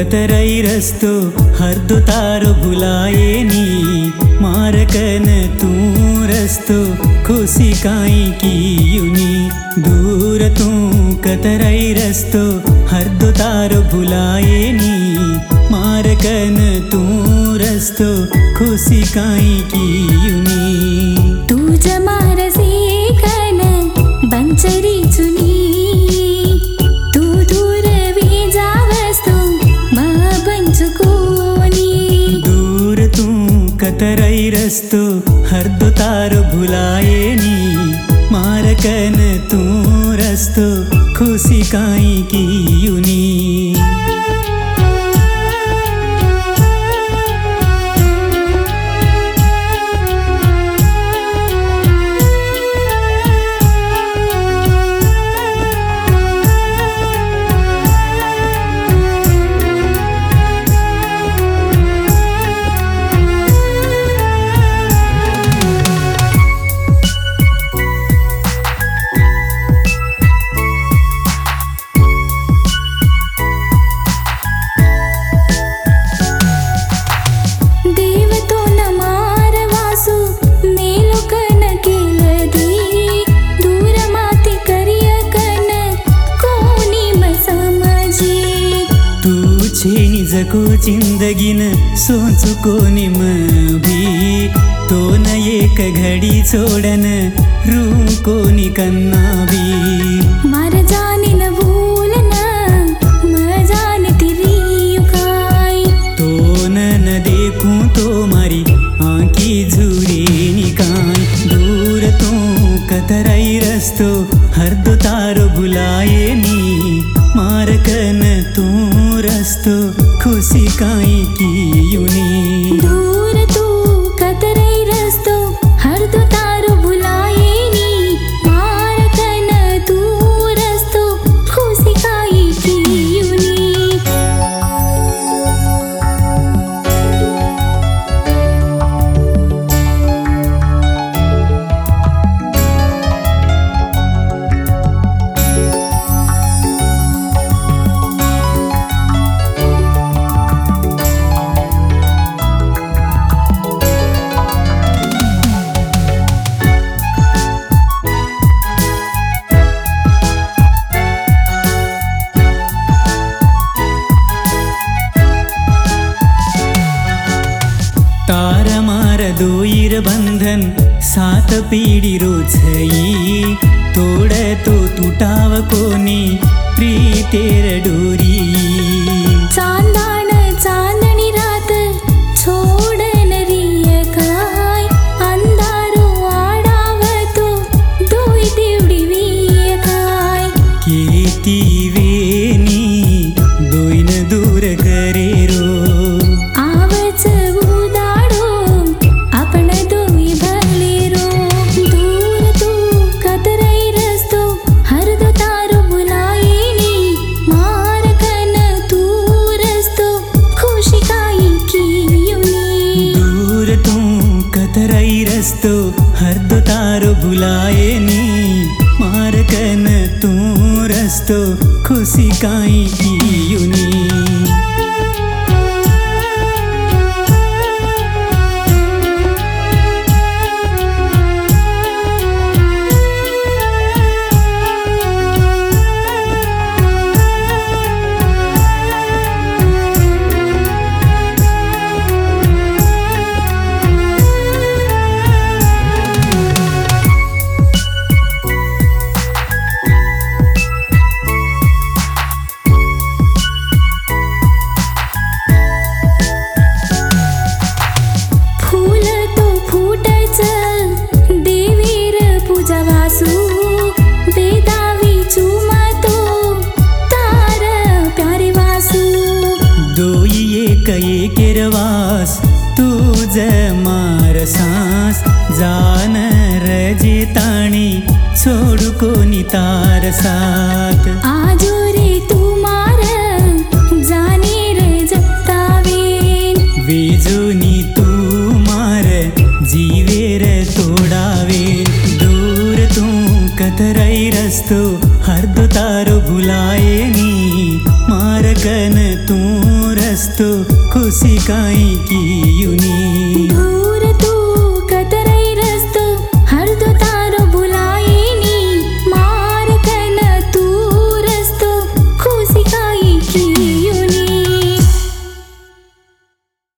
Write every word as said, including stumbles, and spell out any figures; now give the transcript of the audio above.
कतराई रस्तो हरदो तारो भुलाए नी मारकन तू रस्तो खुशी काई की युनी दूर तू कतराई रस्तो हरदो तारो भुलाए नी मारकन तू रस्तो खुशी काई की युनी तुझ मारसे कन बंचरी चुनी तू दूर वे जावस्तो मा बंचुकोनी दूर तू कतराई रस्तो हरदो तारो भुलाए नी मारकन तू रस्तो खुशी काई की युनी जको जिंदगीन सोचू कोणी भी तो न एक घडी छोडन रू कोणी कन्ना भी मार जाने न भूलना म जान तेरी युकाई तो न न देखूं तो मारी आँखी झुरे निकाय दूर तो कतराई रस्तो हरदो तारो भुलाए नी मारकन तू रस्तो खुशी काई की युनी दूर तू कतराई रस्तो हरदो तारो भुलाए नी मारकन तू रस्तो खुशी काई की युनी तार मार दोईर बंधन सात पीडी रोछई तोड तो तुटाव कोणी प्रीतेर डोरी चांदाण चांदणी रात छोडन रिय काय अंधारो आडावतो दोई देवडी विय काय केती वेनी दोईन दूर करे रो आवच उदाडो आपण दोई भरले रो दूर तू कतराई रस्तो हरदो तारो भुलाए नी मारकन तू रस्तो खुशी काई की युनी दूर तू कतराई रस्तो हरदो तारो भुलाए नी मारकन तू रस्तो खुशी काई की युनी केरवास तुझ मार सांस जान रजे ताणी छोडू कोणी तार साथ आजो रे तू मार जाने रे जगतावेन वेजोनी तू मार जीवेर तोडावेन दूर तू कतराई रस्तो हरदो तारो भुलाए नी मारकन तू रस्तो खुसी काई की युनी।